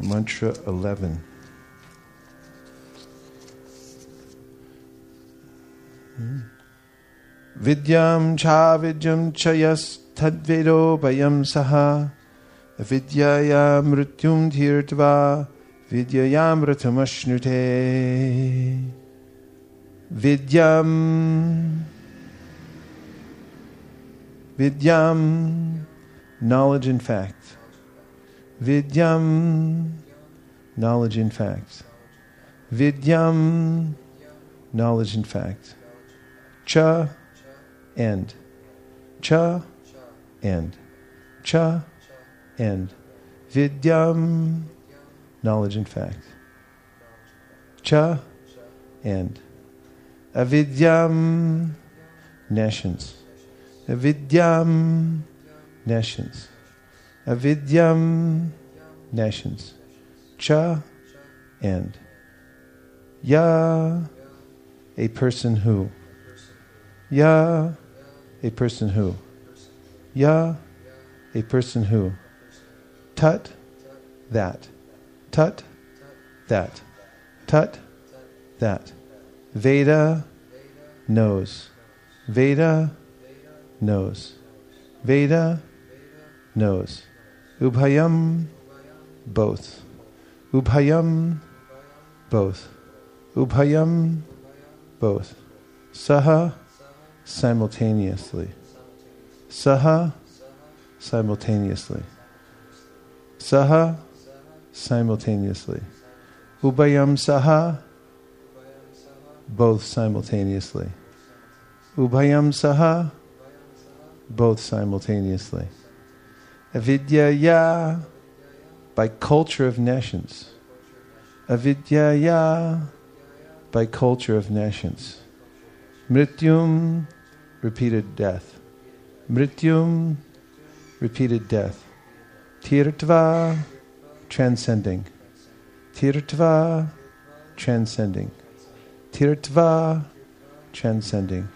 Mantra 11. Vidyam cha vidyam chayas tadvedo bayam saha vidyayam mrityum tirtva vidyayam ratamashnute. Vidyam, knowledge and fact. Vidyam, knowledge and fact. Vidyam, knowledge and fact. Cha, end. Cha, end. Cha, end. Vidyam, knowledge and fact. Cha, end. Avidyam, nations. Avidyam, nations. Avidyam, nations. Cha, end. Ya, a person who. Ya, a person who. Ya, a person who. Tat, that. Tat, that. Tat, that. Veda, knows. Veda, knows. Veda, knows. Ubhayam, both. Ubhayam, both. Ubhayam, both. Saha, simultaneously. Saha, simultaneously. Saha, simultaneously. Ubhayam saha, both simultaneously. Ubhayam saha, both simultaneously. Avidyaya, by culture of nations. Avidyaya, by culture of nations. Mrityum, repeated death. Mrityum, repeated death. Tirtva, transcending. Tirtva, transcending. Tirtva, transcending.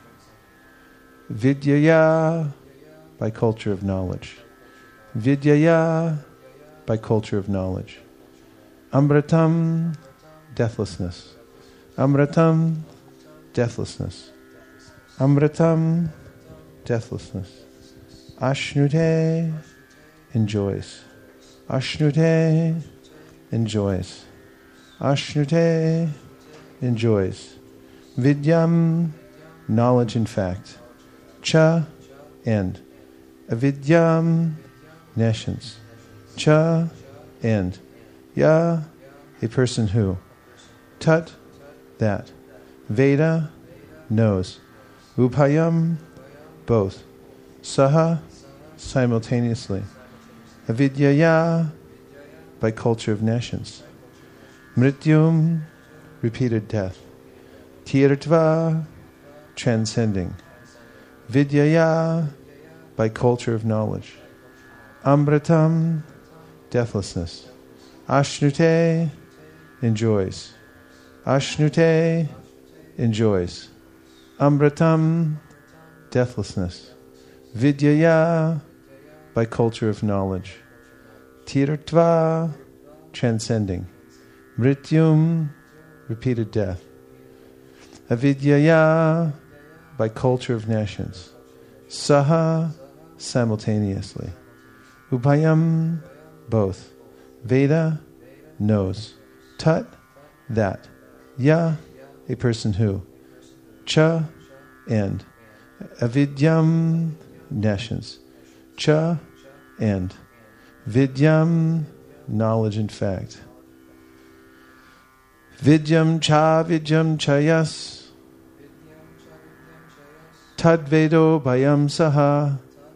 Vidyaya, by culture of knowledge. Vidyaya, by culture of knowledge. Amritam, deathlessness. Amritam, deathlessness. Amritam, deathlessness. Ashnute, enjoys. Ashnute, enjoys. Ashnute, enjoys. Vidyam, knowledge and fact. Cha, end. Avidyam, nations. Cha, end. Ya, a person who. Tat, that. Veda, knows. Ubhayam, both. Saha, simultaneously. Avidyaya, by culture of nations. Mrityum, repeated death. Tirtva, transcending. Vidyaya, by culture of knowledge. Amritam, deathlessness. Ashnute, enjoys. Ashnute, enjoys. Amritam, deathlessness. Vidyaya, by culture of knowledge. Tirtva, transcending. Mrityum, repeated death. Avidyaya, by culture of nations. Saha, simultaneously. Ubhayam, both. Veda, knows. Tat, that. Ya, a person who. Cha, end. Avidyam, nations. Cha, end. Vidyam, knowledge and fact. Vidyam cha vidyam chayas. Tadvedo bayam saha.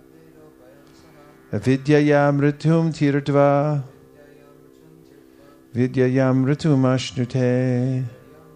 Avidyayam ritum tirtva. Vidyayam ritum ashnute.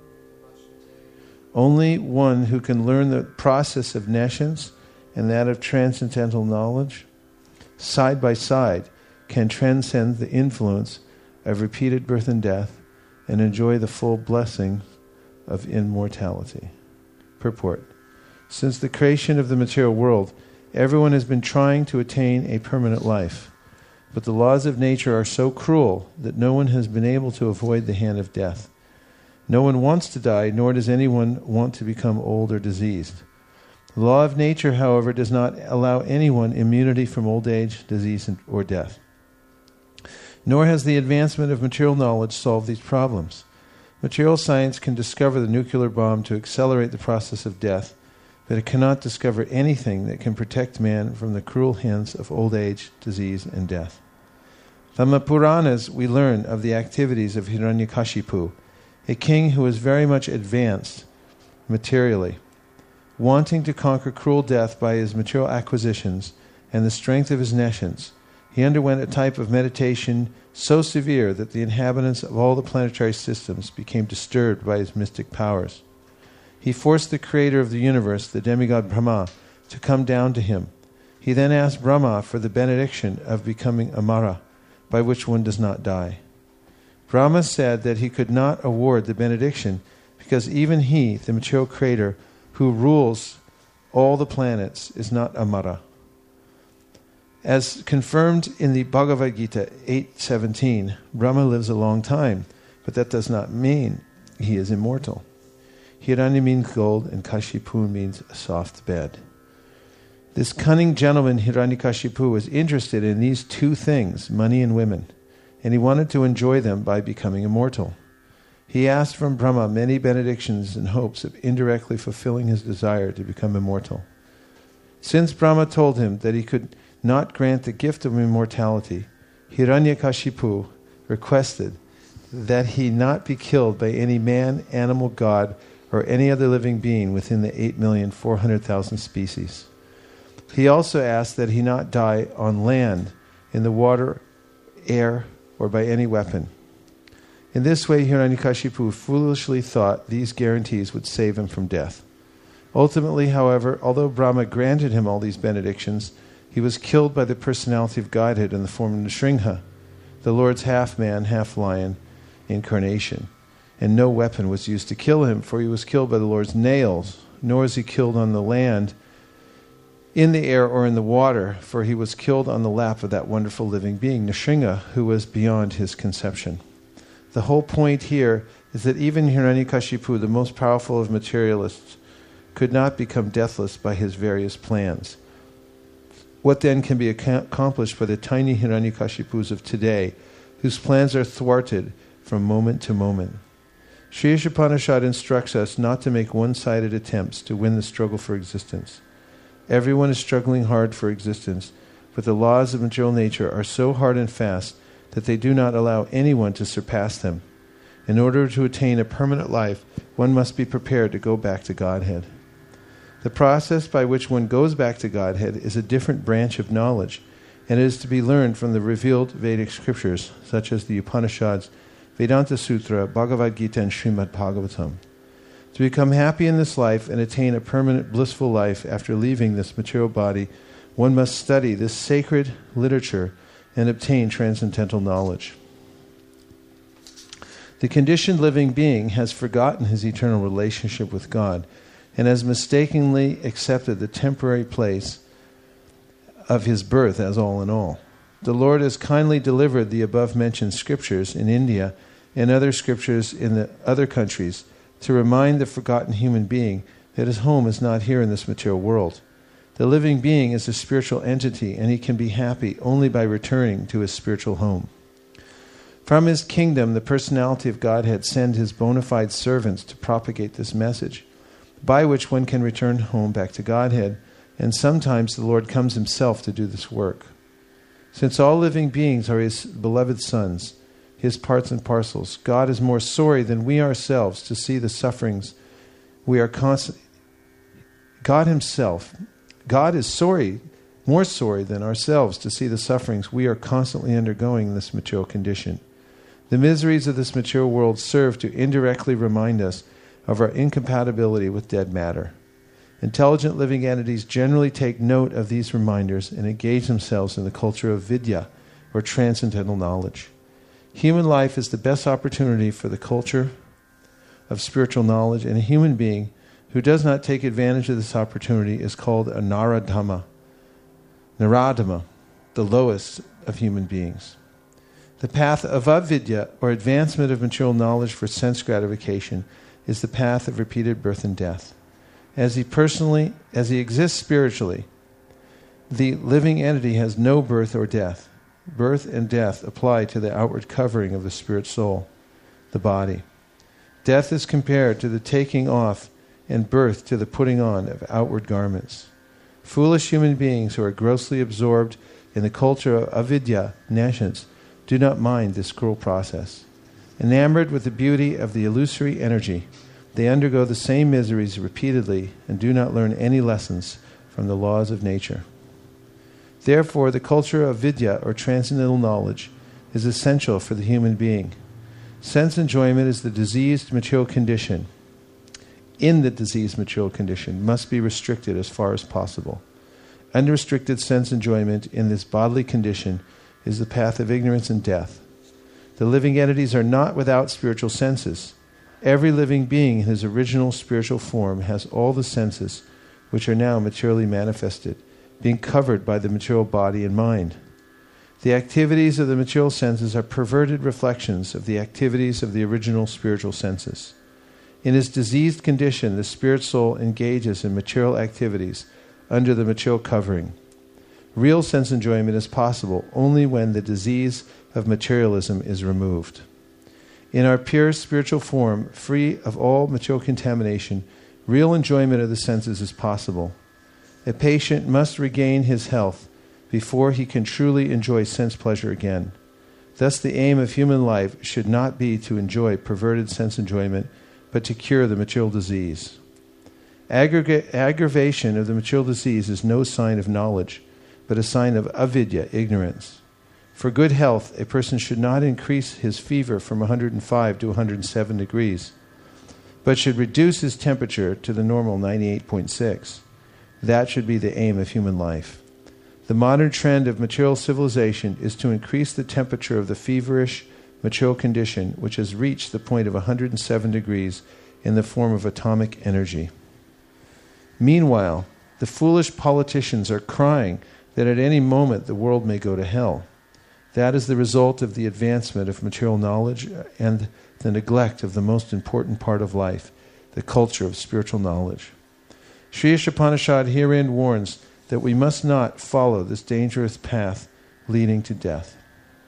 Only one who can learn the process of nations and that of transcendental knowledge side by side can transcend the influence of repeated birth and death and enjoy the full blessing of immortality. Purport. Since the creation of the material world, everyone has been trying to attain a permanent life. but the laws of nature are so cruel that no one has been able to avoid the hand of death. No one wants to die, nor does anyone want to become old or diseased. The law of nature, however, does not allow anyone immunity from old age, disease, or death. Nor has the advancement of material knowledge solved these problems. Material science can discover the nuclear bomb to accelerate the process of death, but it cannot discover anything that can protect man from the cruel hands of old age, disease, and death. From the Puranas, we learn of the activities of Hiranyakashipu, a king who was very much advanced materially. Wanting to conquer cruel death by his material acquisitions and the strength of his nescience, he underwent a type of meditation so severe that the inhabitants of all the planetary systems became disturbed by his mystic powers. He forced the creator of the universe, the demigod Brahma, to come down to him. He then asked Brahma for the benediction of becoming Amara, by which one does not die. Brahma said that he could not award the benediction because even he, the material creator, who rules all the planets, is not Amara. As confirmed in the Bhagavad Gita 8:17, Brahma lives a long time, but that does not mean he is immortal. Hiranya means gold, and Kashipu means a soft bed. This cunning gentleman, Hiranyakashipu, was interested in these two things, money and women, and he wanted to enjoy them by becoming immortal. He asked from Brahma many benedictions in hopes of indirectly fulfilling his desire to become immortal. Since Brahma told him that he could not grant the gift of immortality, Hiranyakashipu requested that he not be killed by any man, animal, god, or any other living being within the 8,400,000 species. He also asked that he not die on land, in the water, air, or by any weapon. In this way, Hiranyakashipu foolishly thought these guarantees would save him from death. Ultimately, however, although Brahma granted him all these benedictions, he was killed by the personality of Godhead in the form of Nrsimha, the Lord's half-man, half-lion incarnation. And no weapon was used to kill him, for he was killed by the Lord's nails, nor was he killed on the land, in the air, or in the water, for he was killed on the lap of that wonderful living being, Nrsimha, who was beyond his conception. The whole point here is that even Hiranyakashipu, the most powerful of materialists, could not become deathless by his various plans. What then can be accomplished by the tiny Hiranyakashipus of today, whose plans are thwarted from moment to moment? Sri Ishopanishad instructs us not to make one-sided attempts to win the struggle for existence. Everyone is struggling hard for existence, but the laws of material nature are so hard and fast that they do not allow anyone to surpass them. In order to attain a permanent life, one must be prepared to go back to Godhead. The process by which one goes back to Godhead is a different branch of knowledge, and it is to be learned from the revealed Vedic scriptures, such as the Upanishads, Vedanta Sutra, Bhagavad Gita, and Srimad Bhagavatam. To become happy in this life and attain a permanent blissful life after leaving this material body, one must study this sacred literature and obtain transcendental knowledge. The conditioned living being has forgotten his eternal relationship with God and has mistakenly accepted the temporary place of his birth as all in all. The Lord has kindly delivered the above-mentioned scriptures in India and other scriptures in the other countries to remind the forgotten human being that his home is not here in this material world. The living being is a spiritual entity, and he can be happy only by returning to his spiritual home. From his kingdom, the personality of Godhead sends his bona fide servants to propagate this message, by which one can return home back to Godhead, and sometimes the Lord comes himself to do this work. Since all living beings are his beloved sons, his parts and parcels, God is more sorry than we ourselves to see the sufferings we are constantly... God is more sorry than ourselves to see the sufferings we are constantly undergoing in this material condition. The miseries of this material world serve to indirectly remind us of our incompatibility with dead matter. Intelligent living entities generally take note of these reminders and engage themselves in the culture of vidya, or transcendental knowledge. Human life is the best opportunity for the culture of spiritual knowledge, and a human being who does not take advantage of this opportunity is called a Naradama, the lowest of human beings. The path of avidya, or advancement of material knowledge for sense gratification, is the path of repeated birth and death. As he exists spiritually, the living entity has no birth or death. Birth and death apply to the outward covering of the spirit soul, the body. Death is compared to the taking off, and birth to the putting on of outward garments. Foolish human beings who are grossly absorbed in the culture of avidya, nescience, do not mind this cruel process. Enamored with the beauty of the illusory energy, they undergo the same miseries repeatedly and do not learn any lessons from the laws of nature. Therefore, the culture of vidya, or transcendental knowledge, is essential for the human being. Sense enjoyment is the diseased material condition. In the diseased material condition must be restricted as far as possible. Unrestricted sense enjoyment in this bodily condition is the path of ignorance and death. The living entities are not without spiritual senses. Every living being in his original spiritual form has all the senses which are now materially manifested, being covered by the material body and mind. The activities of the material senses are perverted reflections of the activities of the original spiritual senses. In his diseased condition, the spirit soul engages in material activities under the material covering. Real sense enjoyment is possible only when the disease of materialism is removed. In our pure spiritual form, free of all material contamination, real enjoyment of the senses is possible. A patient must regain his health before he can truly enjoy sense pleasure again. Thus, the aim of human life should not be to enjoy perverted sense enjoyment, but to cure the material disease. Aggravation of the material disease is no sign of knowledge, but a sign of avidya, ignorance. For good health, a person should not increase his fever from 105 to 107 degrees, but should reduce his temperature to the normal 98.6. That should be the aim of human life. The modern trend of material civilization is to increase the temperature of the feverish material condition, which has reached the point of 107 degrees in the form of atomic energy. Meanwhile, the foolish politicians are crying that at any moment the world may go to hell. That is the result of the advancement of material knowledge and the neglect of the most important part of life, the culture of spiritual knowledge. Sri Ishopanishad herein warns that we must not follow this dangerous path leading to death.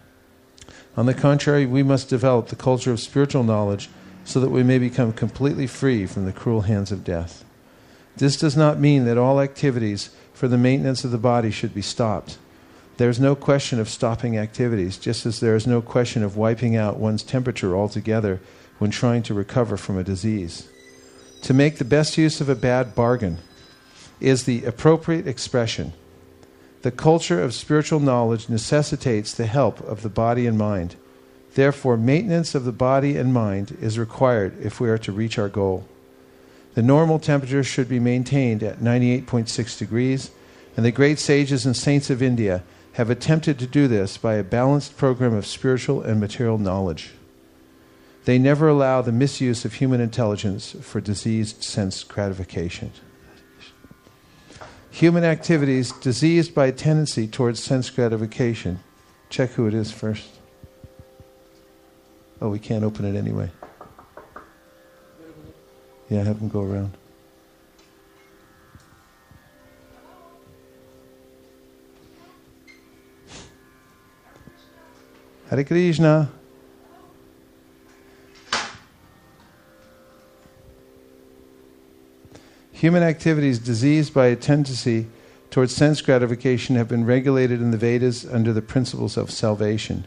On the contrary, we must develop the culture of spiritual knowledge so that we may become completely free from the cruel hands of death. This does not mean that all activities for the maintenance of the body should be stopped. There is no question of stopping activities, just as there is no question of wiping out one's temperature altogether when trying to recover from a disease. To make the best use of a bad bargain is the appropriate expression. The culture of spiritual knowledge necessitates the help of the body and mind. Therefore, maintenance of the body and mind is required if we are to reach our goal. The normal temperature should be maintained at 98.6 degrees, and the great sages and saints of India have attempted to do this by a balanced program of spiritual and material knowledge. They never allow the misuse of human intelligence for diseased sense gratification. Human activities diseased by a tendency towards sense gratification. Check who it is first. Oh, we can't open it anyway. Yeah, have them go around. Hare Krishna. Human activities diseased by a tendency towards sense gratification have been regulated in the Vedas under the principles of salvation.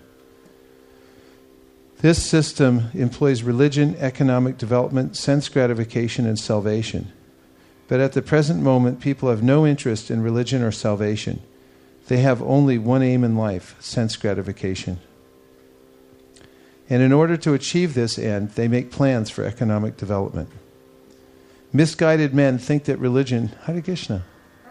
This system employs religion, economic development, sense gratification, and salvation. But at the present moment, people have no interest in religion or salvation. They have only one aim in life, sense gratification. And in order to achieve this end, they make plans for economic development. Misguided men think that religion, Hare Krishna,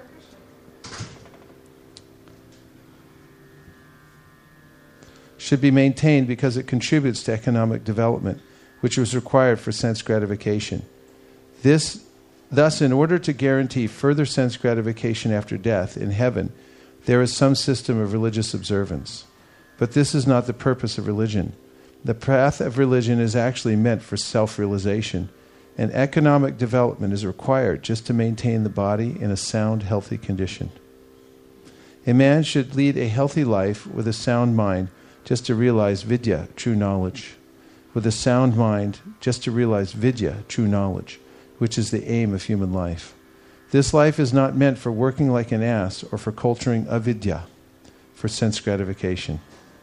should be maintained because it contributes to economic development, which was required for sense gratification. Thus, in order to guarantee further sense gratification after death in heaven, there is some system of religious observance. But this is not the purpose of religion. The path of religion is actually meant for self-realization, and economic development is required just to maintain the body in a sound, healthy condition. A man should lead a healthy life with a sound mind just to realize vidya, true knowledge. With a sound mind just to realize vidya, true knowledge, which is the aim of human life. This life is not meant for working like an ass or for culturing avidya, for sense gratification.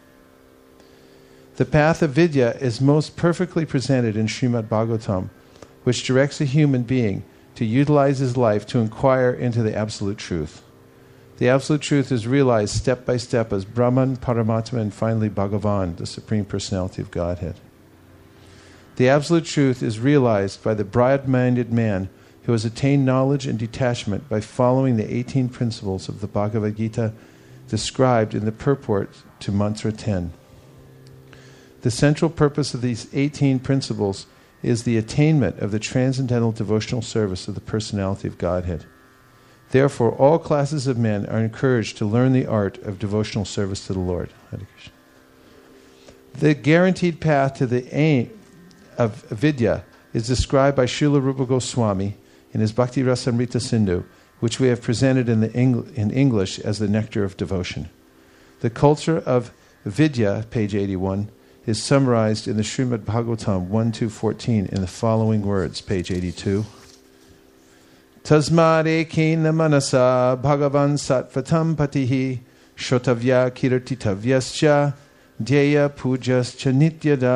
The path of vidya is most perfectly presented in Srimad Bhagavatam, which directs a human being to utilize his life to inquire into the absolute truth. The absolute truth is realized step by step as Brahman, Paramatma, and finally Bhagavan, the Supreme Personality of Godhead. The absolute truth is realized by the broad-minded man who has attained knowledge and detachment by following the 18 principles of the Bhagavad Gita described in the purport to Mantra 10. The central purpose of these 18 principles is the attainment of the transcendental devotional service of the Personality of Godhead. Therefore, all classes of men are encouraged to learn the art of devotional service to the Lord. Hare Krishna. The guaranteed path to the aim of vidya is described by Srila Rupa Goswami in his Bhakti Rasamrita Sindhu, which we have presented in English as the nectar of devotion. The culture of vidya, page 81, is summarized in the Srimad Bhagavatam 1.2.14 in the following words, page 82. Tasmad ekena manasa bhagavan sattvatam patihi shotavya kirtitavyascha dhyaya pujascha nityada.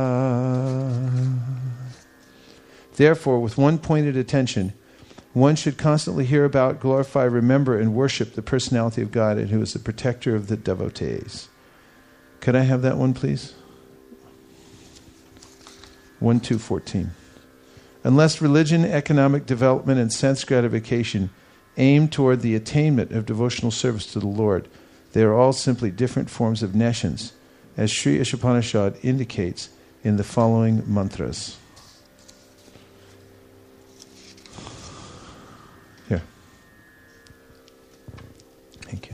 Therefore, with one pointed attention, one should constantly hear about, glorify, remember, and worship the Personality of God, and who is the protector of the devotees. Could I have that one, please? 1.2.14. Unless religion, economic development, and sense gratification aim toward the attainment of devotional service to the Lord, they are all simply different forms of nescience, as Sri Ishopanishad indicates in the following mantras. Here. Thank you.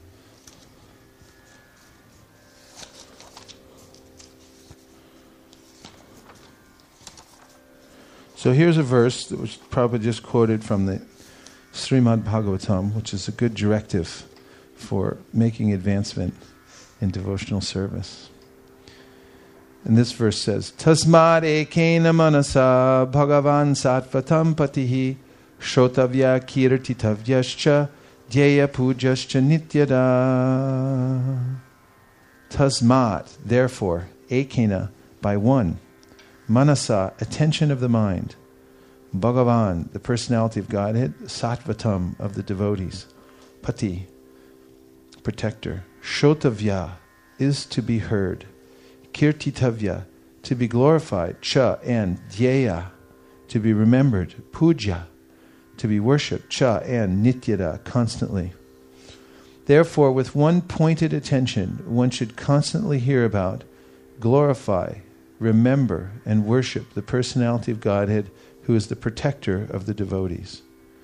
So here's a verse that was probably just quoted from the Srimad Bhagavatam, which is a good directive for making advancement in devotional service. And this verse says, Tasmad ekena manasa bhagavan sattvatam patihi shotavya kirtitavyascha dhyaya pujascha nityada. Tasmad, therefore, ekena, by one, manasa, attention of the mind, Bhagavan, the Personality of Godhead, Sattvatam, of the devotees, Pati, protector, Shotavya, is to be heard, Kirtitavya, to be glorified, Cha, and Dhyaya, to be remembered, Puja, to be worshipped, Cha, and Nityada, constantly. Therefore, with one pointed attention, one should constantly hear about, glorify, remember, and worship the Personality of Godhead, who is the protector of the devotees.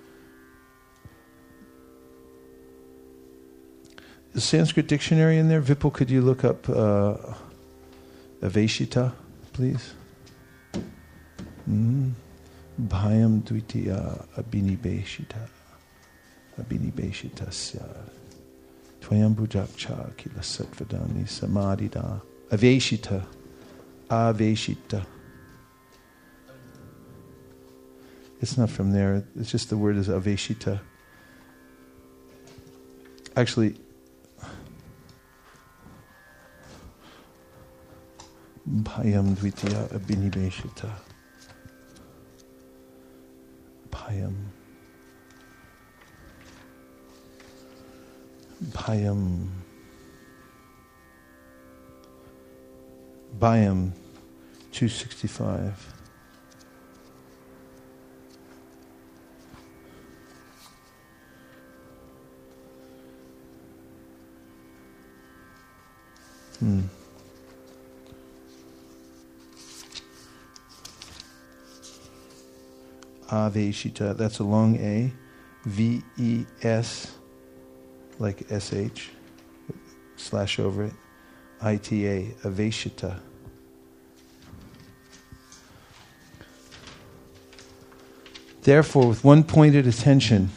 The Sanskrit dictionary in there, Vipul, could you look up Aveshita, please? Bhayam dvitiya abhinibeshita abhinibeshitasya tvayam bhujakcha kila satvadami samadhida. Aveshita. Aveshita. It's not from there. It's just the word is Aveshita. Actually, Bhayam dvitiya abhinibeshita. Bhayam. Bhayam 265. Aveshita, that's a long A. V-E-S, like S-H, slash over it. Aveshita. Therefore, with one pointed attention,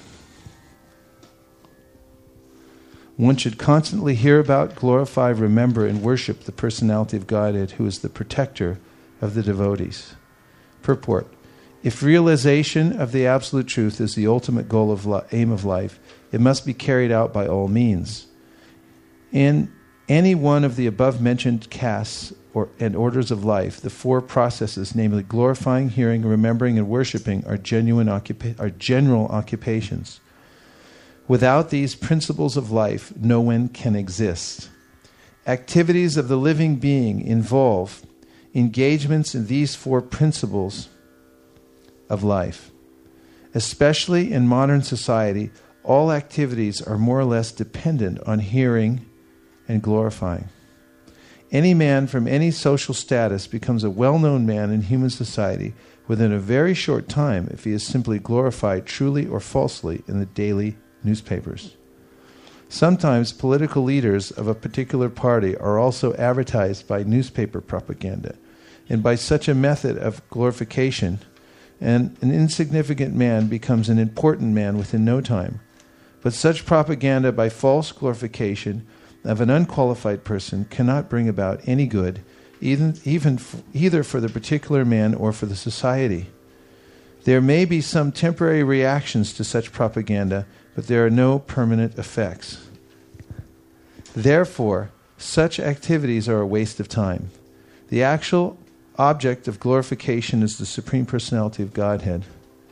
one should constantly hear about, glorify, remember, and worship the personality of Godhead, who is the protector of the devotees. Purport. If realization of the absolute truth is the ultimate goal of aim of life, it must be carried out by all means. In any one of the above-mentioned castes and orders of life, the four processes, namely glorifying, hearing, remembering, and worshipping, are general occupations. Without these principles of life, no one can exist. Activities of the living being involve engagements in these four principles of life. Especially in modern society, all activities are more or less dependent on hearing and glorifying. Any man from any social status becomes a well-known man in human society within a very short time if he is simply glorified truly or falsely in the daily newspapers. Sometimes political leaders of a particular party are also advertised by newspaper propaganda, and by such a method of glorification, an insignificant man becomes an important man within no time. But such propaganda by false glorification of an unqualified person cannot bring about any good, either for the particular man or for the society. There may be some temporary reactions to such propaganda, but there are no permanent effects. Therefore, such activities are a waste of time. The actual object of glorification is the Supreme Personality of Godhead,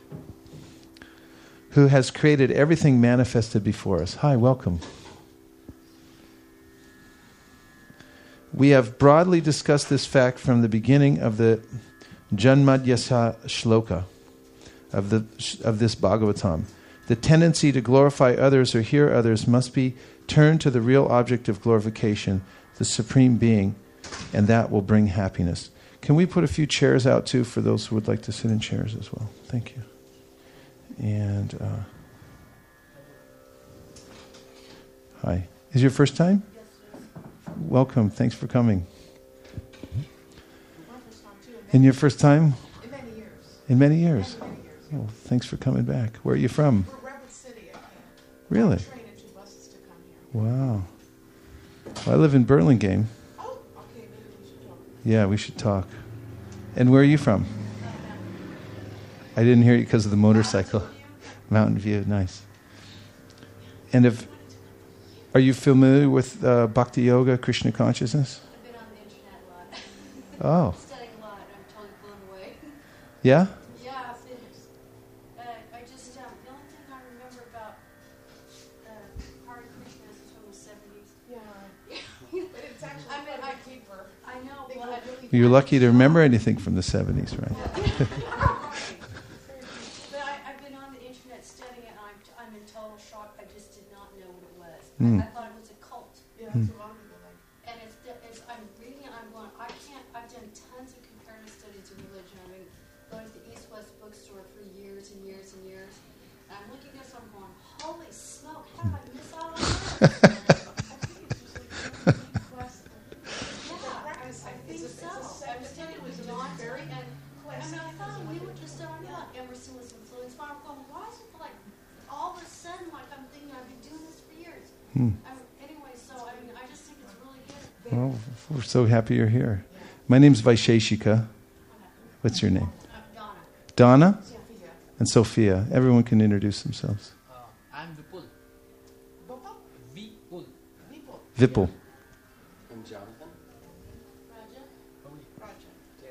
who has created everything manifested before us. Hi, welcome. We have broadly discussed this fact from the beginning of the Janmadhyasa Shloka of this Bhagavatam. The tendency to glorify others or hear others must be turned to the real object of glorification, the Supreme Being, and that will bring happiness. Can we put a few chairs out too for those who would like to sit in chairs as well? Thank you. And hi. Is your first time? Yes, yes. Welcome. Thanks for coming. In your first time? In many years. In many years? Many years. Oh, thanks for coming back. Where are you from? We're Rapid City, I came. Really? I trained in 2 buses to come here. Wow. Well, I live in Burlingame. Oh, okay, maybe we should talk. Yeah, we should talk. And where are you from? I didn't hear you because of the motorcycle. Mountain View, nice. And are you familiar with Bhakti Yoga, Krishna consciousness? I've been on the internet a lot. Oh. Studying a lot. I'm totally blown away. Yeah? Yeah, I just, the only thing I remember about Hare Krishna is from the 70s. Yeah. But it's actually I deeper. I know, They but go really You're fast. lucky to remember anything from the 70s, right? But I've been on the internet studying it, and I'm in total shock. I just did not know what it was. Mm. I thought it was a cult. Yeah, that's a lot of people like. And I'm reading it, I'm going, I've done tons of comparative studies of religion. I've been going to the East-West bookstore for years and years and years. And I'm looking at this, I'm going, holy smoke, how did I miss all of this? I think it's just like classical. Yeah, I think so. I was telling you, it was not very, and I thought we were just on Emerson was influenced by. I'm going, why is it like all of a sudden, like I'm thinking I've been doing this for years? Anyway, so I mean, I just think it's really good. Well, we're so happy you're here. My name's Vaisheshika. What's your name? Donna. Donna Sophia. and Sophia. Everyone can introduce themselves. I'm Vipul. Bopal? Vipul. People. Vipul. I'm Jonathan. Raja. Raja.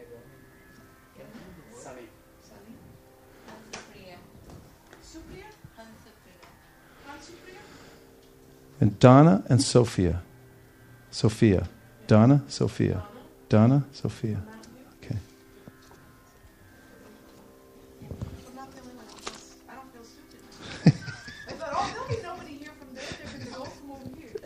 Sunny. Sunny. Supriya. Supriya? Supriya. Hi, Supriya? And Donna and Sophia. Sophia. Donna, Sophia. Donna, Sophia. Okay. I'm not the only one. I don't feel stupid. I thought, oh, there'll be nobody here from there. They're going to go from over here.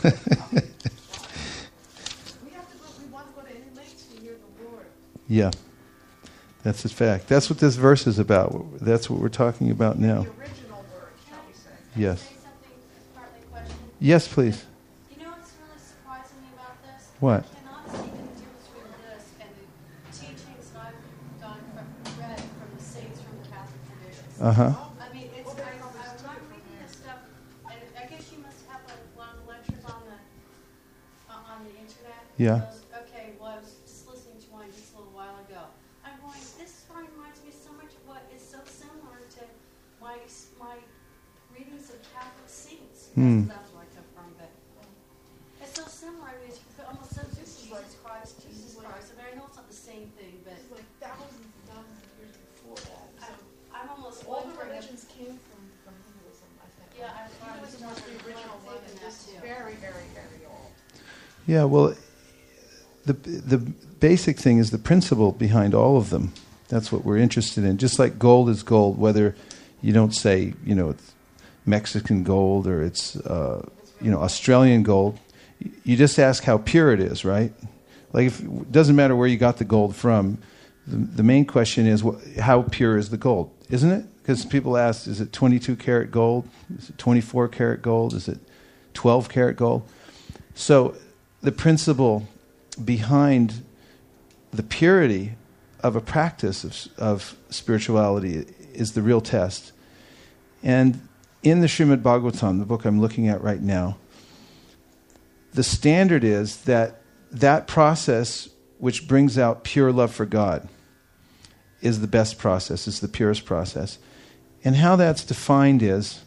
We want to go to any lengths to hear the Lord. Yeah. That's a fact. That's what this verse is about. That's what we're talking about now. The original word, shall we say. Yes. Say something partly question. Yes, please. You know what's really surprising me about this? What? I cannot see the difference between this and the teachings that I've read from the saints from the Catholic traditions. Uh-huh. I mean, I'm not reading this stuff, and I guess you must have one of the lectures on the internet. Yeah. Okay, well, I was just listening to one just a little while ago. I'm going, this reminds me so much of what is so similar to my readings of Catholic saints. That's where I come from, but it's so similar. I mean, it's almost so Jesus Christ. I mean, I know it's not the same thing, but It's like thousands and thousands of years before that. So I'm almost all the wondering if religions came from Hinduism, I think. Yeah, I Hinduism was the original one, and this is very, very, very old. Yeah, well, the basic thing is the principle behind all of them. That's what we're interested in. Just like gold is gold, whether you don't say, it's Mexican gold or it's, Australian gold. You just ask how pure it is, right? Like, it doesn't matter where you got the gold from. The main question is, how pure is the gold? Isn't it? Because people ask, is it 22 karat gold? Is it 24 karat gold? Is it 12 karat gold? So the principle behind the purity of a practice of spirituality is the real test. And in the Srimad Bhagavatam, the book I'm looking at right now, the standard is that process which brings out pure love for God is the best process, is the purest process. And how that's defined is,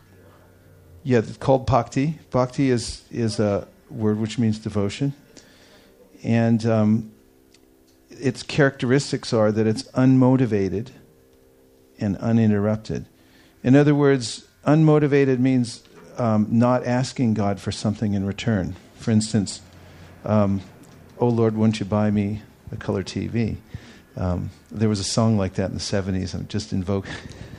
it's called bhakti. Bhakti is a word which means devotion. And its characteristics are that it's unmotivated and uninterrupted. In other words, unmotivated means not asking God for something in return. For instance, oh Lord, won't you buy me a color TV? There was a song like that in the 70s. I'm just invoking.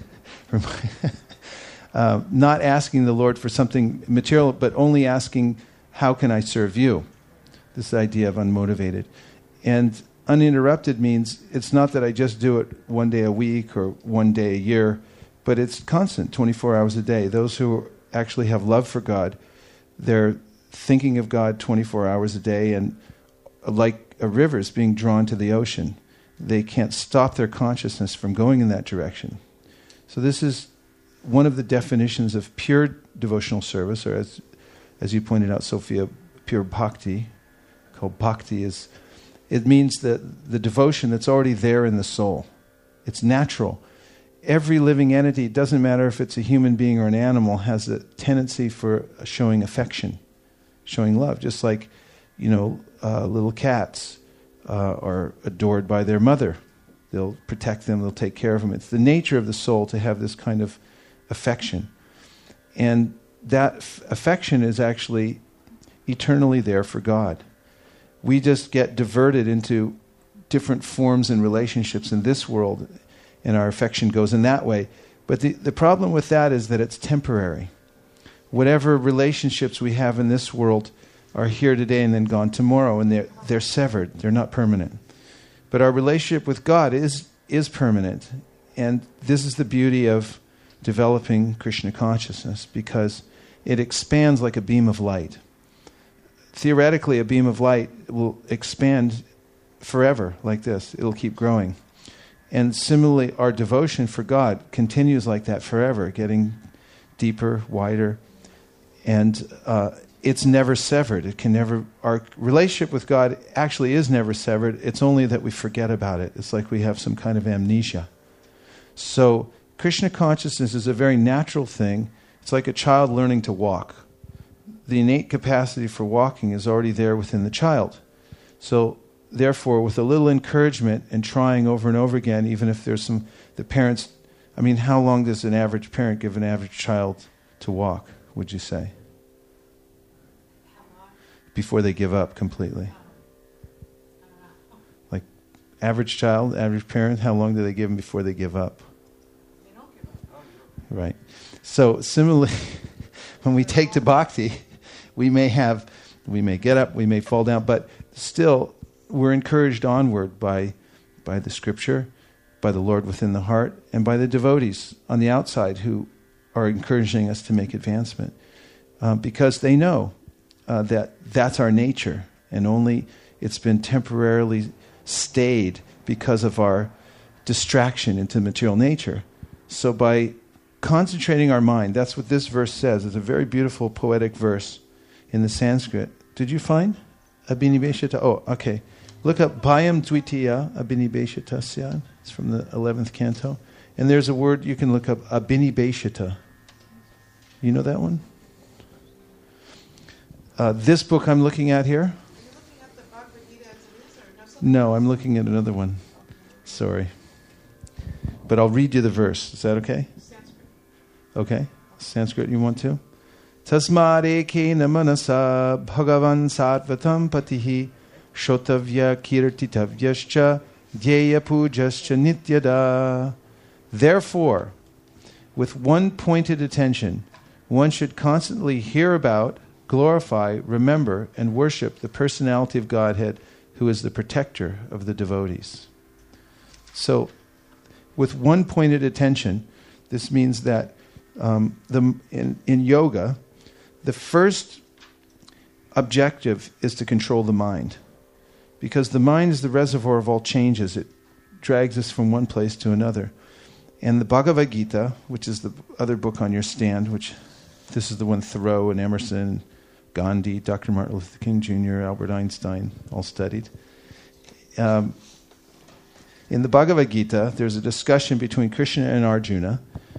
Not asking the Lord for something material, but only asking, how can I serve you? This idea of unmotivated. And uninterrupted means it's not that I just do it one day a week or one day a year, but it's constant, 24 hours a day. Those who actually have love for God, they're thinking of God 24 hours a day, and like a river is being drawn to the ocean. They can't stop their consciousness from going in that direction. So this is one of the definitions of pure devotional service, or as you pointed out, Sophia, pure bhakti. Called bhakti it means that the devotion that's already there in the soul. It's natural. Every living entity, it doesn't matter if it's a human being or an animal, has a tendency for showing affection, showing love. Just like, little cats are adored by their mother. They'll protect them, they'll take care of them. It's the nature of the soul to have this kind of affection. And that affection is actually eternally there for God. We just get diverted into different forms and relationships in this world, and our affection goes in that way. But the problem with that is that it's temporary. Whatever relationships we have in this world are here today and then gone tomorrow, and they're severed. They're not permanent. But our relationship with God is permanent. And this is the beauty of developing Krishna consciousness, because it expands like a beam of light. Theoretically, a beam of light will expand forever like this. It'll keep growing. And similarly, our devotion for God continues like that forever, getting deeper, wider, and it's never severed. Our relationship with God actually is never severed. It's only that we forget about it. It's like we have some kind of amnesia. So Krishna consciousness is a very natural thing. It's like a child learning to walk. The innate capacity for walking is already there within the child. So therefore, with a little encouragement and trying over and over again, even if there's the parents, how long does an average parent give an average child to walk, would you say? Before they give up completely. Like average child, average parent, how long do they give them before they give up? They don't give up. Right. So similarly, when we take to bhakti, we may get up, we may fall down, but still we're encouraged onward by the scripture, by the Lord within the heart, and by the devotees on the outside who are encouraging us to make advancement, because they know that that's our nature, and only it's been temporarily stayed because of our distraction into material nature. So by concentrating our mind, that's what this verse says. It's a very beautiful poetic verse in the Sanskrit. Did you find Abhinibeshita? Oh, okay. Look up Bhayam Dvitiya Abhinibeshita Syad. It's from the 11th canto. And there's a word you can look up, Abhinibeshita. You know that one? This book I'm looking at here. Are you looking at the Bhagavad Gita as it is, or no, something? No, I'm looking at another one. Sorry. But I'll read you the verse. Is that okay? Sanskrit. Okay. Sanskrit, you want to? Tasmade kena manasa bhagavan sattvatam patihi shotavya kirtitavyascha dhyeya pujascha nityada. Therefore, with one pointed attention, one should constantly hear about, glorify, remember, and worship the personality of Godhead, who is the protector of the devotees. So, with one pointed attention, this means that in yoga, the first objective is to control the mind. Because the mind is the reservoir of all changes. It drags us from one place to another. And the Bhagavad Gita, which is the other book on your stand, which this is the one Thoreau and Emerson, Gandhi, Dr. Martin Luther King Jr., Albert Einstein all studied. In the Bhagavad Gita, there's a discussion between Krishna and Arjuna.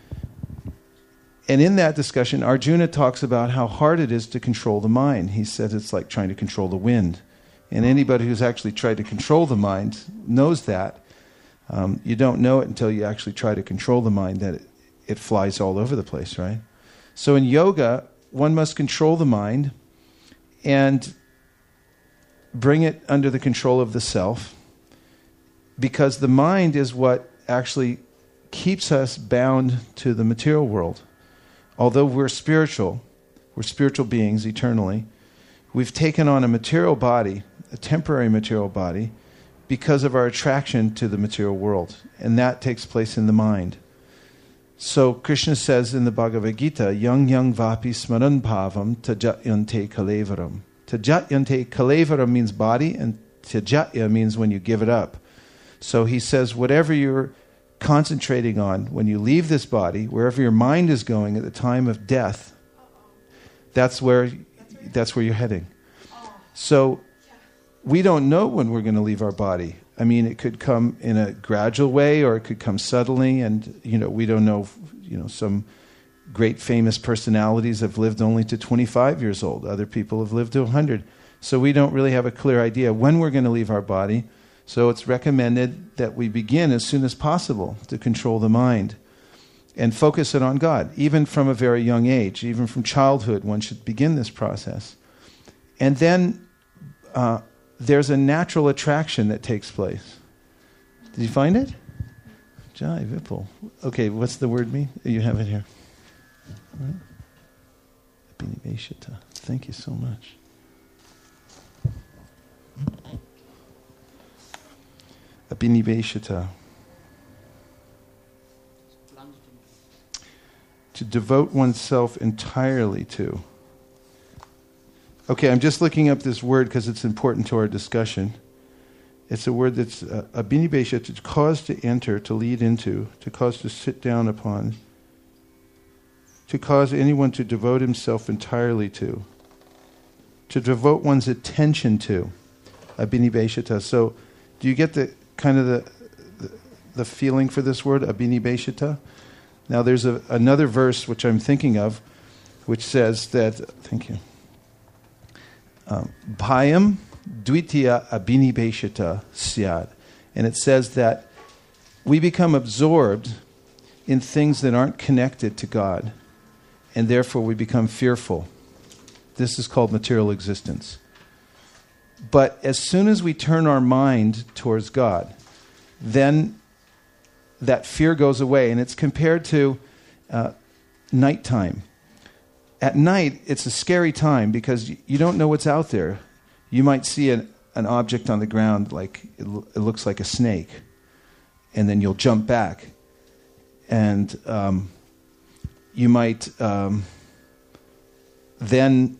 And in that discussion, Arjuna talks about how hard it is to control the mind. He says it's like trying to control the wind. And anybody who's actually tried to control the mind knows that. You don't know it until you actually try to control the mind, that it flies all over the place, right? So in yoga, one must control the mind and bring it under the control of the self, because the mind is what actually keeps us bound to the material world. Although we're spiritual beings eternally, we've taken on a material body, a temporary material body, because of our attraction to the material world. And that takes place in the mind. So Krishna says in the Bhagavad Gita, Yang yang vapi smaran bhavam tajatyante kalevaram. Tajatyante kalevaram means body, and tajatya means when you give it up. So he says whatever you're concentrating on when you leave this body, wherever your mind is going at the time of death, that's where you're heading. So we don't know when we're going to leave our body. I mean, it could come in a gradual way, or it could come suddenly, and we don't know. Some great famous personalities have lived only to 25 years old. Other people have lived to 100. So we don't really have a clear idea when we're going to leave our body. So it's recommended that we begin as soon as possible to control the mind and focus it on God. Even from a very young age, even from childhood, one should begin this process. And then there's a natural attraction that takes place. Did you find it? Jai Vipul. Okay, what's the word mean? You have it here. Right? Abhinibeshita. Thank you so much. Abhinibeshita. To devote oneself entirely to. Okay, I'm just looking up this word because it's important to our discussion. It's a word that's abhinibeshita, to cause to enter, to lead into, to cause to sit down upon, to cause anyone to devote himself entirely to devote one's attention to. Abhinibeshita. So, do you get the kind of the feeling for this word, abhinibeshita? Now, there's another verse which I'm thinking of, which says that. Thank you. Bhayam dvitiya abhinibeshita syad. And it says that we become absorbed in things that aren't connected to God, and therefore we become fearful. This is called material existence. But as soon as we turn our mind towards God, then that fear goes away, and it's compared to nighttime. At night, it's a scary time because you don't know what's out there. You might see an object on the ground, like it looks like a snake, and then you'll jump back. And you might then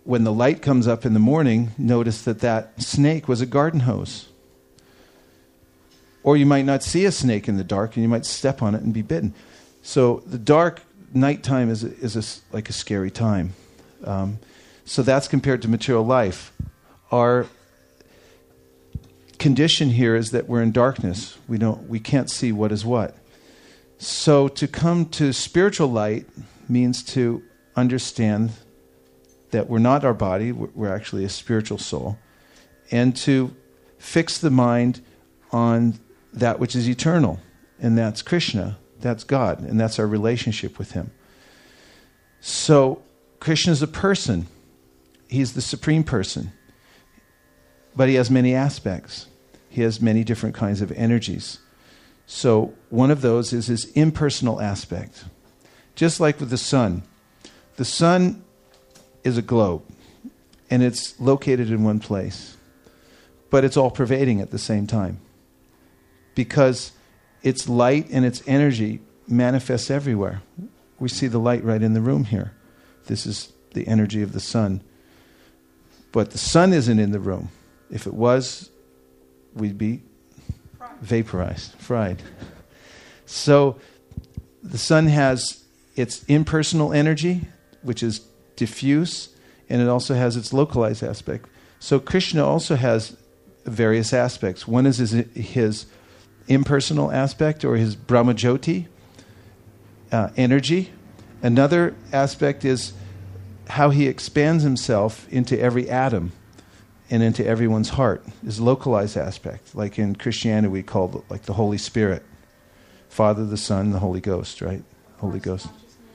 when the light comes up in the morning, notice that that snake was a garden hose. Or you might not see a snake in the dark, and you might step on it and be bitten. So the dark nighttime is like a scary time. So that's compared to material life. Our condition here is that we're in darkness. We can't see what is what. So to come to spiritual light means to understand that we're not our body, we're actually a spiritual soul, and to fix the mind on that which is eternal, and that's Krishna, that's God, and that's our relationship with Him. So Krishna is a person. He's the supreme person. But he has many aspects. He has many different kinds of energies. So one of those is his impersonal aspect. Just like with the sun. The sun is a globe, and it's located in one place. But it's all pervading at the same time. Because its light and its energy manifests everywhere. We see the light right in the room here. This is the energy of the sun. But the sun isn't in the room. If it was, we'd be vaporized, fried. So the sun has its impersonal energy, which is diffuse, and it also has its localized aspect. So Krishna also has various aspects. One is his impersonal aspect, or his Brahmajyoti energy. Another aspect is how he expands himself into every atom and into everyone's heart, his localized aspect. Like in Christianity, we call it like the Holy Spirit. Father, the Son, the Holy Ghost, right? Holy Ghost.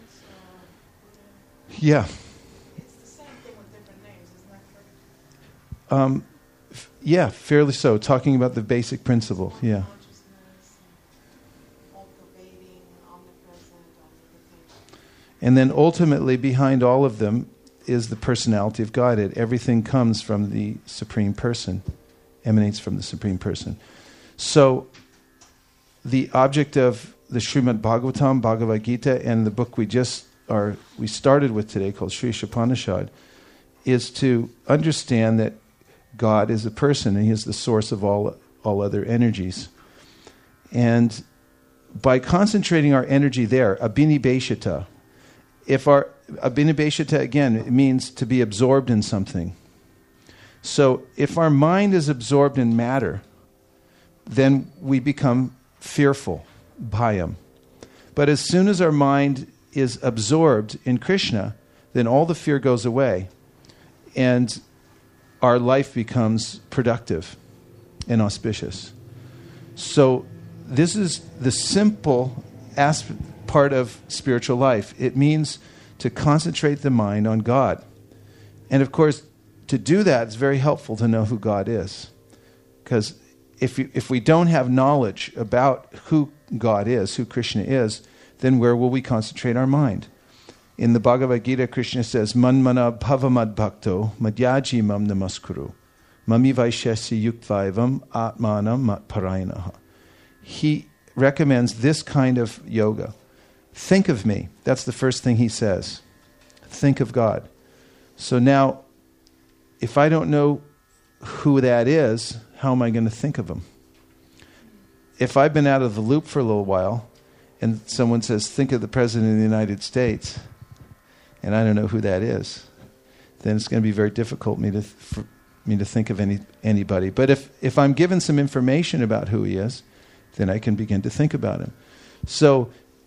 Yeah. It's the same thing with different names, isn't that correct? Yeah, fairly so. Talking about the basic principle, yeah. Consciousness, all-pervading, omnipresent, omnipotent. And then ultimately behind all of them is the personality of Godhead. Everything comes from the Supreme Person, emanates from the Supreme Person. So the object of the Srimad Bhagavatam, Bhagavad Gita, and the book we started with today called Sri Shapanishad is to understand that God is a person and He is the source of all other energies. And by concentrating our energy there, abhinibheshata, if our abhinibheshata, again, it means to be absorbed in something. So if our mind is absorbed in matter, then we become fearful, bhayam. But as soon as our mind is absorbed in Krishna, then all the fear goes away, and our life becomes productive and auspicious. So this is the simple part of spiritual life. It means to concentrate the mind on God. And of course, to do that, it's very helpful to know who God is. Because if we don't have knowledge about who God is, who Krishna is, then where will we concentrate our mind? In the Bhagavad Gita, Krishna says, Manmana bhavamad bhakto madhyaji mam namaskuru mami vaishesi yuktvaivam atmanam matparayanaha. He recommends this kind of yoga. Think of me. That's the first thing he says. Think of God. So now, if I don't know who that is, how am I going to think of him? If I've been out of the loop for a little while, and someone says, think of the President of the United States, and I don't know who that is, then it's going to be very difficult for me to think of anybody. But if I'm given some information about who he is, then I can begin to think about him. So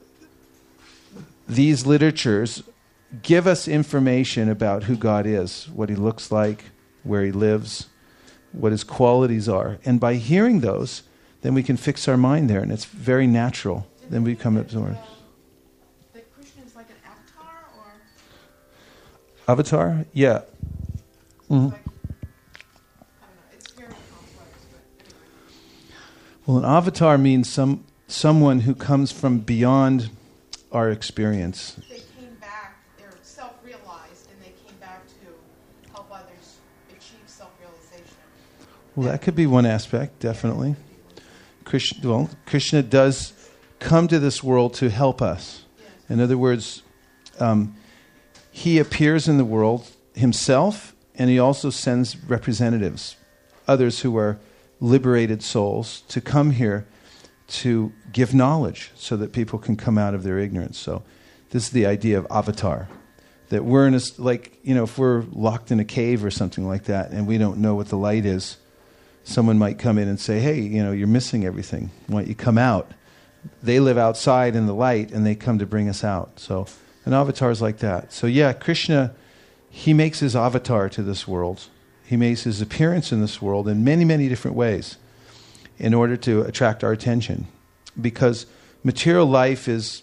these literatures give us information about who God is, what He looks like, where He lives, what His qualities are. And by hearing those, then we can fix our mind there, and it's very natural. Then we become absorbed. That Krishna is like an avatar, or? Avatar? Yeah. Mm-hmm. Like, I don't know, it's very complex, but anyway. Well, an avatar means someone who comes from beyond our experience. They came back, they're self-realized, and they came back to help others achieve self-realization. Well, that could be one aspect, definitely. Krishna does come to this world to help us. Yes. In other words, He appears in the world himself, and he also sends representatives, others who are liberated souls, to come here to give knowledge so that people can come out of their ignorance. So this is the idea of avatar. That we're in a, like, you know, if we're locked in a cave or something like that and we don't know what the light is, someone might come in and say, hey, you know, you're missing everything. Why don't you come out? They live outside in the light and they come to bring us out. So an avatar is like that. So yeah, Krishna, he makes his avatar to this world. He makes his appearance in this world in many, many different ways in order to attract our attention. Because material life is,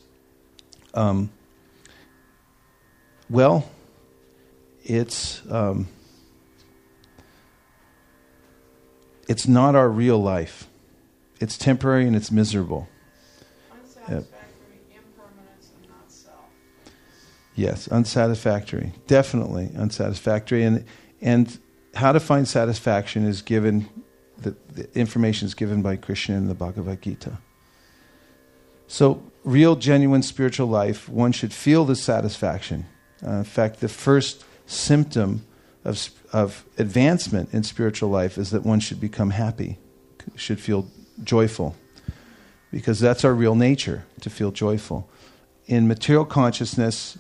it's not our real life. It's temporary and it's miserable. Unsatisfactory, impermanence, and not self. Yes, unsatisfactory. Definitely unsatisfactory. And how to find satisfaction is given, the information is given by Krishna in the Bhagavad Gita. So, real, genuine spiritual life, one should feel this satisfaction. In fact, the first symptom of advancement in spiritual life is that one should become happy, should feel joyful, because that's our real nature, to feel joyful. In material consciousness,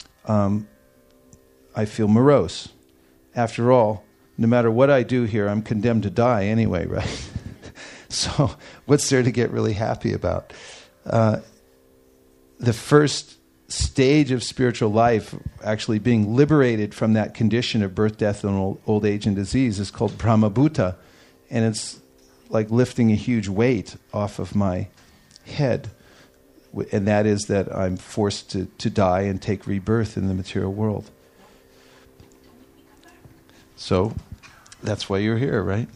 I feel morose. After all, no matter what I do here, I'm condemned to die anyway, right? So what's there to get really happy about? The first stage of spiritual life, actually being liberated from that condition of birth, death, and old age and disease, is called Brahmabhuta. And it's like lifting a huge weight off of my head. And that is that I'm forced to die and take rebirth in the material world. So that's why you're here, right?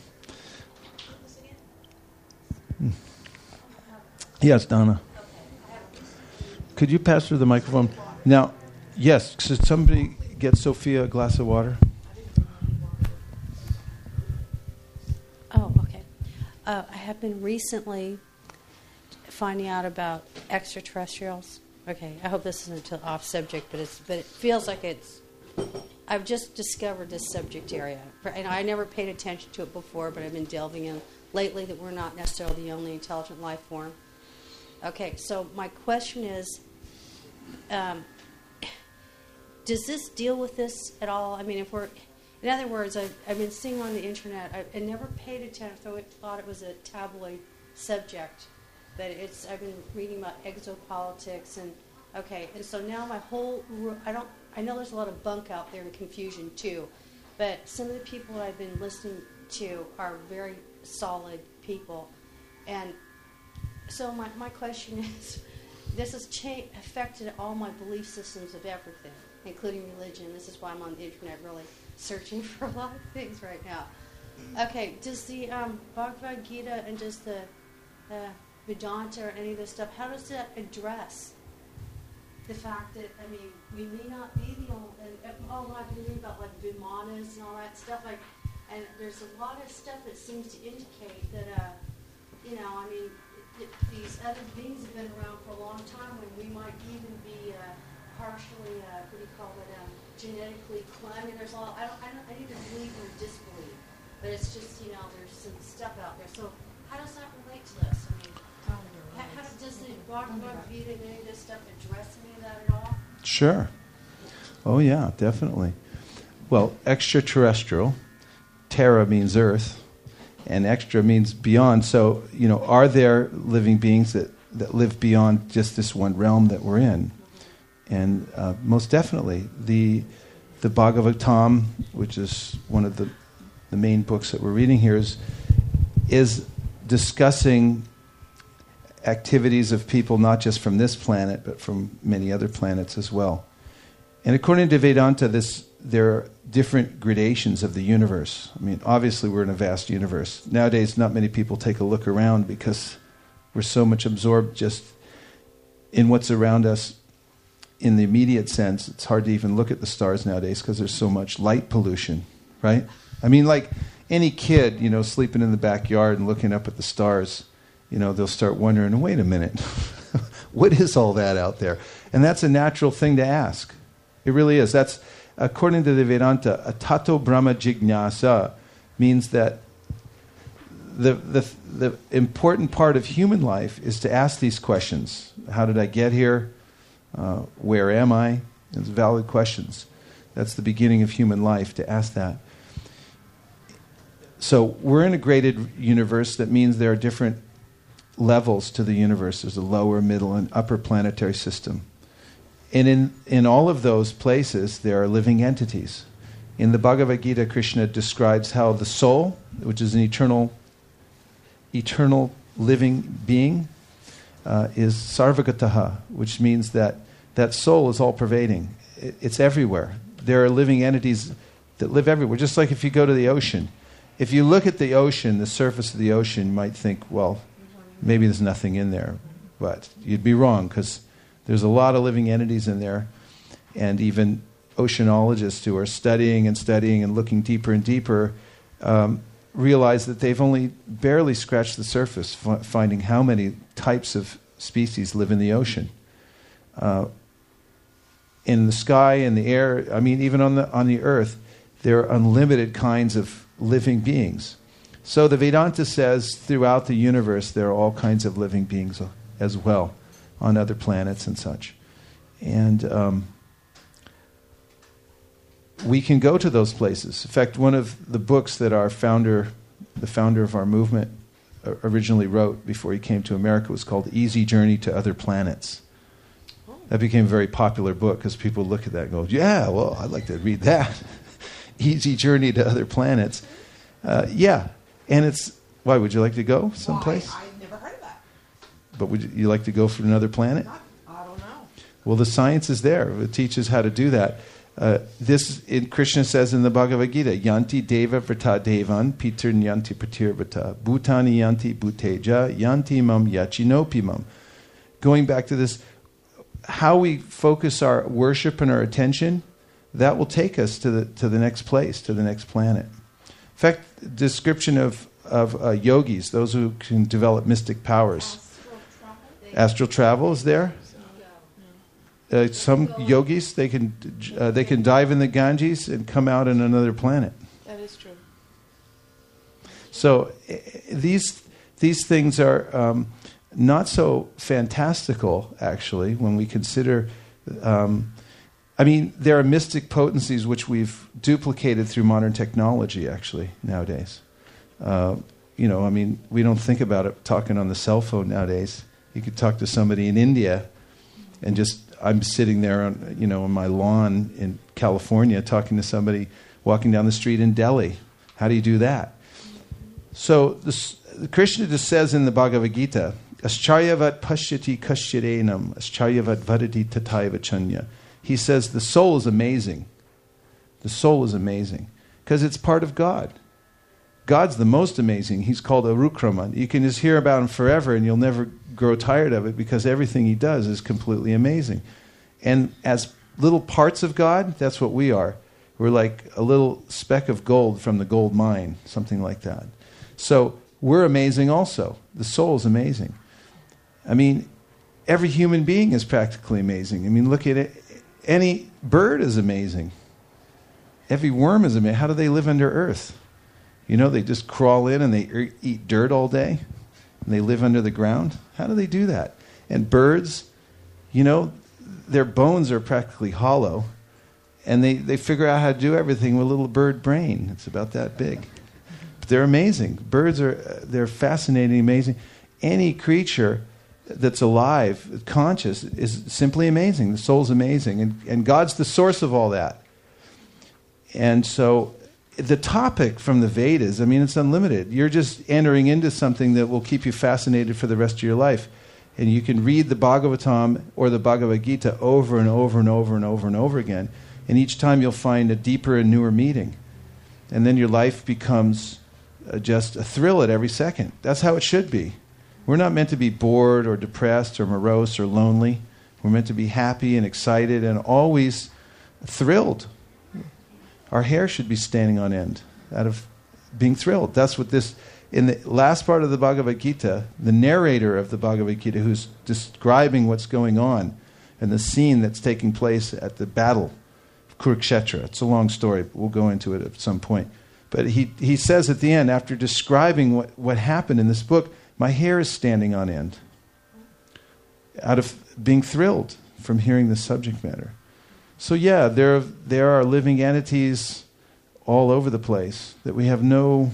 Yes, Donna. Could you pass her the microphone? Now, yes, could somebody get Sophia a glass of water? Oh, okay. I have been recently finding out about extraterrestrials. Okay, I hope this isn't off subject, but it feels like it's. I've just discovered this subject area, and I never paid attention to it before, but I've been delving in lately that we're not necessarily the only intelligent life form. Okay, so my question is, does this deal with this at all? I mean, if we're, in other words, I've been seeing on the internet, I never paid attention, I thought it was a tabloid subject, but I've been reading about exopolitics, and so now my whole, I know there's a lot of bunk out there and confusion too, but some of the people that I've been listening to are very solid people, and so my question is, this has affected all my belief systems of everything, including religion. This is why I'm on the internet really searching for a lot of things right now. Okay, does the Bhagavad Gita and does the Vedanta or any of this stuff, how does that address the fact that, I mean, we may not be the only, I've been reading about like Vimanas and all that stuff, and there's a lot of stuff that seems to indicate that, these other beings have been around for a long time when we might even be partially, genetically cloned. I mean, there's a lot, I either believe or disbelieve, but it's just, there's some stuff out there. So how does that relate to this? I mean, how does the Bhagavad Gita and any of this stuff address any of that at all? Sure. Oh, yeah, definitely. Well, extraterrestrial, terra means earth, and extra means beyond. So, are there living beings that live beyond just this one realm that we're in? And most definitely. The Bhagavatam, which is one of the main books that we're reading here, is discussing activities of people not just from this planet, but from many other planets as well. And according to Vedanta, there are different gradations of the universe. I mean, obviously we're in a vast universe. Nowadays, not many people take a look around because we're so much absorbed just in what's around us in the immediate sense. It's hard to even look at the stars nowadays because there's so much light pollution, right? I mean, like any kid, sleeping in the backyard and looking up at the stars, they'll start wondering, wait a minute, what is all that out there? And that's a natural thing to ask. It really is. according to the Vedanta, a tato brahma jignasa means that the important part of human life is to ask these questions. How did I get here? Where am I? It's valid questions. That's the beginning of human life, to ask that. So we're in a graded universe. That means there are different levels to the universe. There's a lower, middle, and upper planetary system. And in all of those places, there are living entities. In the Bhagavad Gita, Krishna describes how the soul, which is an eternal living being, is sarvagataha, which means that soul is all-pervading. It's everywhere. There are living entities that live everywhere, just like if you go to the ocean. If you look at the ocean, the surface of the ocean, you might think, well, maybe there's nothing in there. But you'd be wrong, because there's a lot of living entities in there, and even oceanologists who are studying and looking deeper and deeper realize that they've only barely scratched the surface, finding how many types of species live in the ocean. In the sky, in the air, I mean, even on the earth, there are unlimited kinds of living beings. So the Vedanta says throughout the universe there are all kinds of living beings as well, on other planets and such. And we can go to those places. In fact, one of the books that the founder of our movement originally wrote before he came to America was called Easy Journey to Other Planets. That became a very popular book because people look at that and go, yeah, well, I'd like to read that. Easy Journey to Other Planets. Yeah. And it's, why, would you like to go someplace? Why? I've never heard of that. But would you like to go for another planet? I don't know. Well, the science is there. It teaches how to do that. Krishna says in the Bhagavad Gita, Yanti deva vrta devan, pitir nyanti patir vrta, bhutani yanti bhuteja, yanti mam yachinopi mam. Going back to this, how we focus our worship and our attention, that will take us to the next place, to the next planet. In fact, description of yogis, those who can develop mystic powers. Astral travel is there. Some yogis, they can dive in the Ganges and come out in another planet. That is true. So these things are not so fantastical, actually, when we consider. I mean, there are mystic potencies which we've duplicated through modern technology, actually, nowadays. I mean, we don't think about it talking on the cell phone nowadays. You could talk to somebody in India and I'm sitting there on my lawn in California talking to somebody walking down the street in Delhi. How do you do that? So Krishna just says in the Bhagavad Gita, Ascharyavat pashyati kashyirenam, ascharyavat vadati tataiva chanya. He says the soul is amazing. The soul is amazing because it's part of God. God's the most amazing. He's called Arukrama. You can just hear about him forever and you'll never grow tired of it because everything he does is completely amazing. And as little parts of God, that's what we are. We're like a little speck of gold from the gold mine, something like that. So we're amazing also. The soul is amazing. I mean, every human being is practically amazing. I mean, look at it. Any bird is amazing. Every worm is amazing. How do they live under earth? They just crawl in and they eat dirt all day. And they live under the ground. How do they do that? And birds, their bones are practically hollow. And they figure out how to do everything with a little bird brain. It's about that big. But they're amazing. Birds they're fascinating, amazing. Any creature that's alive, conscious, is simply amazing. The soul's amazing. And God's the source of all that. And so the topic from the Vedas, I mean, it's unlimited. You're just entering into something that will keep you fascinated for the rest of your life. And you can read the Bhagavatam or the Bhagavad Gita over and over and over and over and over again. And each time you'll find a deeper and newer meaning. And then your life becomes just a thrill at every second. That's how it should be. We're not meant to be bored or depressed or morose or lonely. We're meant to be happy and excited and always thrilled. Our hair should be standing on end out of being thrilled. That's what this, in the last part of the Bhagavad Gita, the narrator of the Bhagavad Gita who's describing what's going on and the scene that's taking place at the battle of Kurukshetra. It's a long story. But we'll go into it at some point. But he says at the end, after describing what happened in this book, my hair is standing on end out of being thrilled from hearing the subject matter. So yeah, there are living entities all over the place that we have no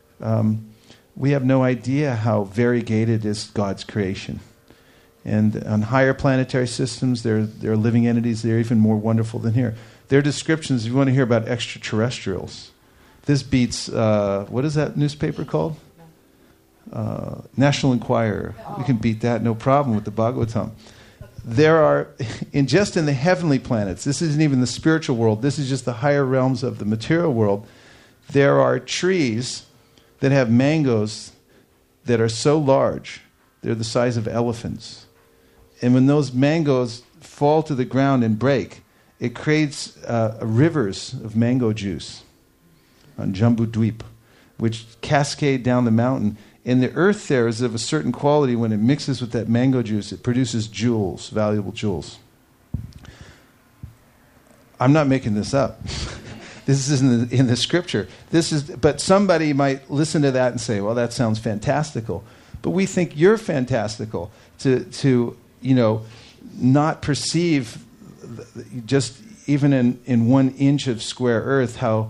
idea how variegated is God's creation. And on higher planetary systems, there are living entities that are even more wonderful than here. There are descriptions, if you want to hear about extraterrestrials. This beats, what is that newspaper called? National Enquirer. We can beat that, no problem, with the Bhagavatam. There are, in the heavenly planets, this isn't even the spiritual world, this is just the higher realms of the material world, there are trees that have mangoes that are so large, they're the size of elephants. And when those mangoes fall to the ground and break, it creates rivers of mango juice on Jambudweep, which cascade down the mountain. And the earth there is of a certain quality. When it mixes with that mango juice, it produces jewels, valuable jewels. I'm not making this up. This is in the scripture. But somebody might listen to that and say, well, that sounds fantastical. But we think you're fantastical to not perceive just even in 1 inch of square earth how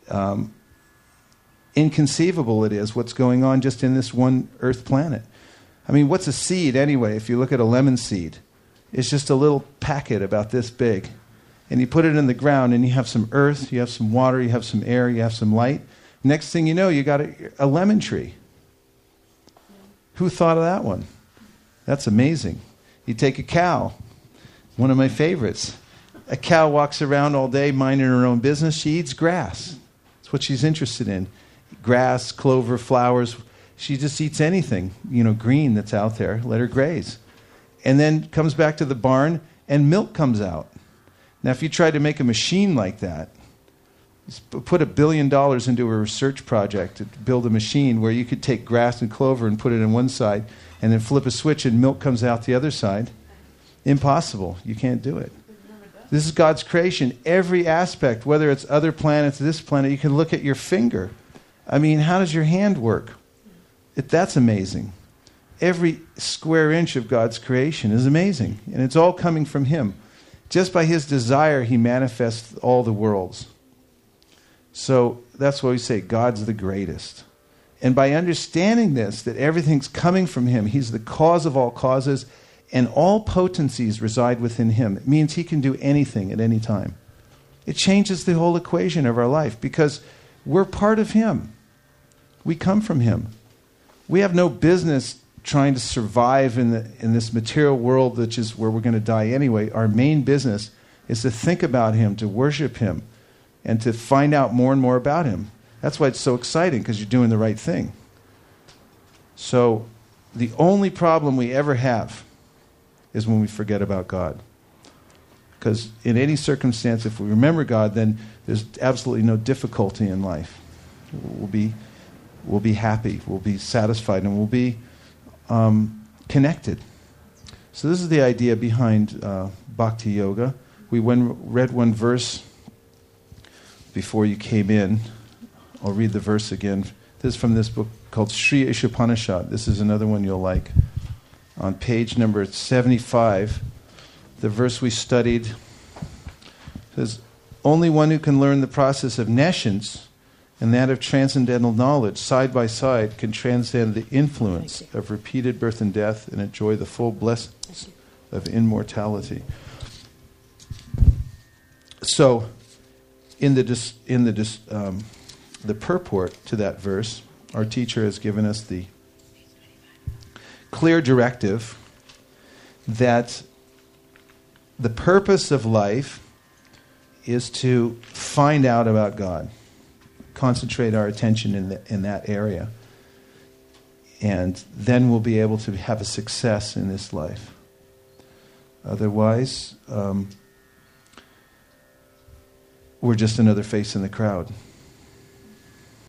inconceivable it is what's going on just in this one earth planet. I mean, what's a seed anyway? If you look at a lemon seed, it's just a little packet about this big. And you put it in the ground and you have some earth, you have some water, you have some air, you have some light. Next thing you know, you got a lemon tree. Who thought of that one? That's amazing. You take a cow, one of my favorites. A cow walks around all day minding her own business. She eats grass. That's what she's interested in. Grass, clover, flowers. She just eats anything, green that's out there. Let her graze. And then comes back to the barn and milk comes out. Now, if you tried to make a machine like that, put $1 billion into a research project to build a machine where you could take grass and clover and put it on one side and then flip a switch and milk comes out the other side. Impossible. You can't do it. This is God's creation. Every aspect, whether it's other planets, this planet, you can look at your finger. I mean, how does your hand work? That's amazing. Every square inch of God's creation is amazing. And it's all coming from Him. Just by His desire, He manifests all the worlds. So that's why we say God's the greatest. And by understanding this, that everything's coming from Him, He's the cause of all causes, and all potencies reside within Him. It means He can do anything at any time. It changes the whole equation of our life because we're part of Him. We come from Him. We have no business trying to survive in this material world, which is where we're going to die anyway. Our main business is to think about Him, to worship Him, and to find out more and more about Him. That's why it's so exciting, because you're doing the right thing. So the only problem we ever have is when we forget about God. Because in any circumstance, if we remember God, then there's absolutely no difficulty in life. We'll be happy, we'll be satisfied, and we'll be connected. So this is the idea behind Bhakti Yoga. We read one verse before you came in. I'll read the verse again. This is from this book called Sri Ishopanishad. This is another one you'll like. On page number 75, the verse we studied says, only one who can learn the process of nescience and that of transcendental knowledge side by side can transcend the influence of repeated birth and death and enjoy the full blessings of immortality. So, in the purport to that verse, our teacher has given us the clear directive that the purpose of life is to find out about God, concentrate our attention in that area, and then we'll be able to have a success in this life. Otherwise, we're just another face in the crowd.